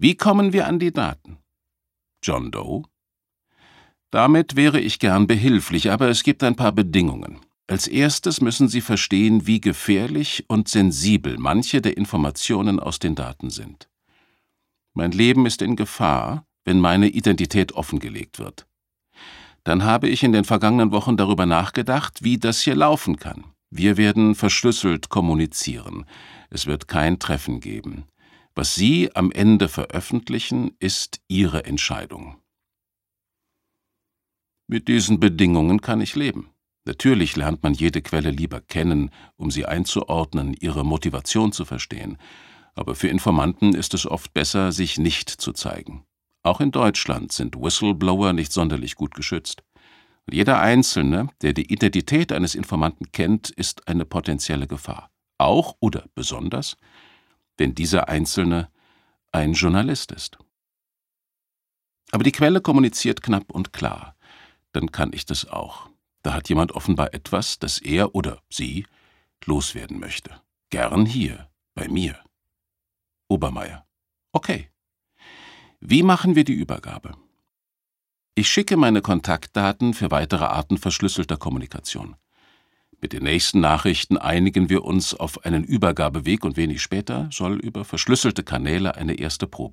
Wie kommen wir an die Daten? John Doe. Damit wäre ich gern behilflich, aber es gibt ein paar Bedingungen. Als erstes müssen Sie verstehen, wie gefährlich und sensibel manche der Informationen aus den Daten sind. Mein Leben ist in Gefahr, wenn meine Identität offengelegt wird. Dann habe ich in den vergangenen Wochen darüber nachgedacht, wie das hier laufen kann. Wir werden verschlüsselt kommunizieren. Es wird kein Treffen geben. Was Sie am Ende veröffentlichen, ist Ihre Entscheidung. Mit diesen Bedingungen kann ich leben. Natürlich lernt man jede Quelle lieber kennen, um sie einzuordnen, ihre Motivation zu verstehen. Aber für Informanten ist es oft besser, sich nicht zu zeigen. Auch in Deutschland sind Whistleblower nicht sonderlich gut geschützt. Und jeder Einzelne, der die Identität eines Informanten kennt, ist eine potenzielle Gefahr. Auch oder besonders, wenn dieser Einzelne ein Journalist ist. Aber die Quelle kommuniziert knapp und klar. Dann kann ich das auch. Da hat jemand offenbar etwas, das er oder sie loswerden möchte. Gern hier, bei mir. Obermeier. Okay. Wie machen wir die Übergabe? Ich schicke meine Kontaktdaten für weitere Arten verschlüsselter Kommunikation. Mit den nächsten Nachrichten einigen wir uns auf einen Übergabeweg und wenig später soll über verschlüsselte Kanäle eine erste Probe